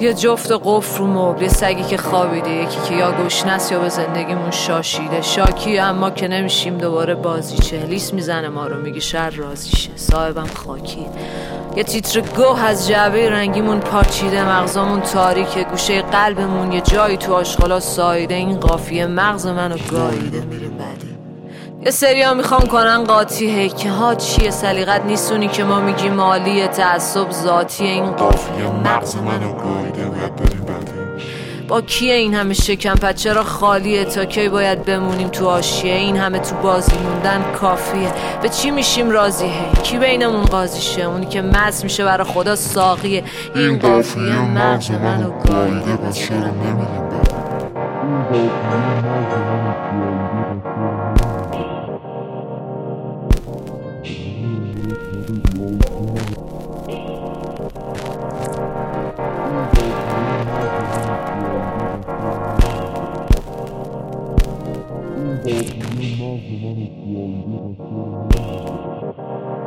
یه جفت قفل رو مبل، یه سگی که خوابیده، یکی که یا گشنست یا به زندگیمون شاشیده. شاکی اما که نمیشیم دوباره بازیچه، لیس میزنه ما رو میگه شر راضیشه. صاحبم خاکی، یه تیتر گوه از جعبه رنگیمون پاچیده. مغزامون تاریکه، گوشه قلبمون یه جایی تو آشغالا سایده. این قافیه مغز منو گاییده میره بدی. یه سریا میخوان کنن قاطیه که ها چیه، سلیقت نیستونی که ما میگیم مالیه. تعصب ذاتیه، این قافیه مغز منو گاییده باید بریم بدی. با کیه این همه شکم پد چرا خالیه؟ تا کی باید بمونیم تو آشیه؟ این همه تو بازی موندن کافیه. به چی میشیم راضیه؟ کی بینمون قاضیشه؟ اونی که مست میشه برا خدا ساقیه. این قافیه مغز منو گاییده بس چرا نمیریم بدی. You